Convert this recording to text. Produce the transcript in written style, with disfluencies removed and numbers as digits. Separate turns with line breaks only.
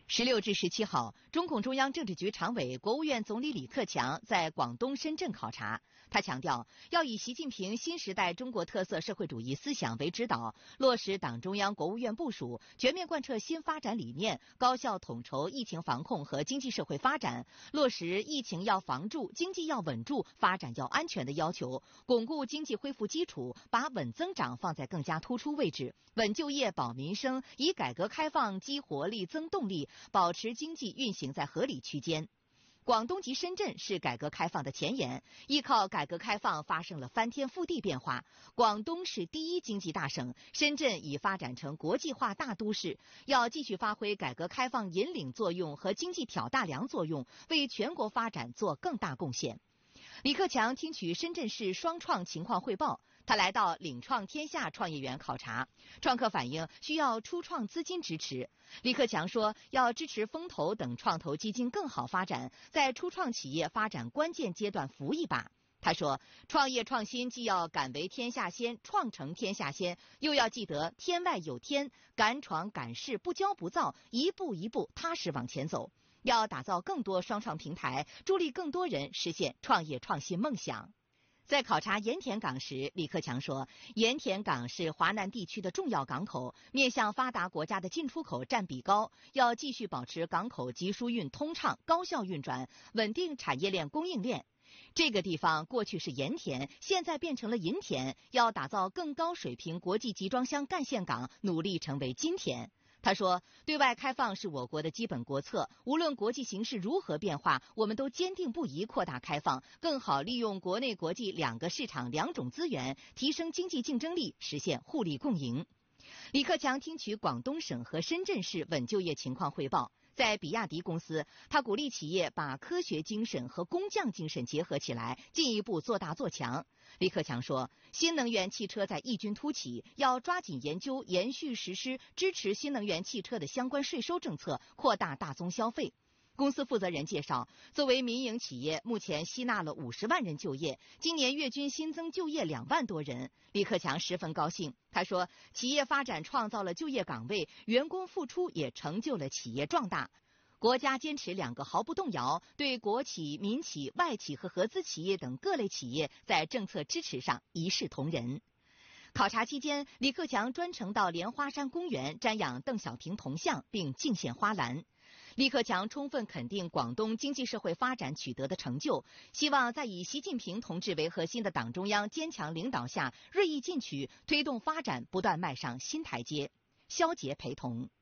16至17号，中共中央政治局常委、国务院总理李克强在广东深圳考察。他强调，要以习近平新时代中国特色社会主义思想为指导，落实党中央、国务院部署，全面贯彻新发展理念，高效统筹疫情防控和经济社会发展，落实疫情要防住、经济要稳住、发展要安全的要求，巩固经济恢复基础，把稳增长放在更加突出位置，稳就业、保民生，以改革开放激活力、增动力，保持经济运行在合理区间。广东及深圳是改革开放的前沿，依靠改革开放发生了翻天覆地变化。广东是第一经济大省，深圳已发展成国际化大都市，要继续发挥改革开放引领作用和经济挑大梁作用，为全国发展做更大贡献。李克强听取深圳市双创情况汇报，他来到领创天下创业园考察。创客反映需要初创资金支持。李克强说，要支持风投等创投基金更好发展，在初创企业发展关键阶段扶一把。他说，创业创新既要敢为天下先，创成天下先，又要记得天外有天，敢闯敢试，不骄不躁，一步一步踏实往前走。要打造更多双创平台，助力更多人实现创业创新梦想。在考察盐田港时，李克强说，盐田港是华南地区的重要港口，面向发达国家的进出口占比高，要继续保持港口集疏运通畅、高效运转，稳定产业链供应链。这个地方过去是盐田，现在变成了银田，要打造更高水平国际集装箱干线港，努力成为金田。他说，对外开放是我国的基本国策，无论国际形势如何变化，我们都坚定不移扩大开放，更好利用国内国际两个市场两种资源，提升经济竞争力，实现互利共赢。李克强听取广东省和深圳市稳就业情况汇报。在比亚迪公司，他鼓励企业把科学精神和工匠精神结合起来，进一步做大做强。李克强说，新能源汽车在异军突起，要抓紧研究、延续实施支持新能源汽车的相关税收政策，扩大大宗消费。公司负责人介绍，作为民营企业，目前吸纳了50万人就业，今年月均新增就业2万多人。李克强十分高兴，他说，企业发展创造了就业岗位，员工付出也成就了企业壮大。国家坚持2个毫不动摇，对国企、民企、外企和合资企业等各类企业在政策支持上一视同仁。考察期间，李克强专程到莲花山公园瞻仰邓小平铜像，并敬献花篮。李克强充分肯定广东经济社会发展取得的成就，希望在以习近平同志为核心的党中央坚强领导下，锐意进取，推动发展不断迈上新台阶。肖杰陪同。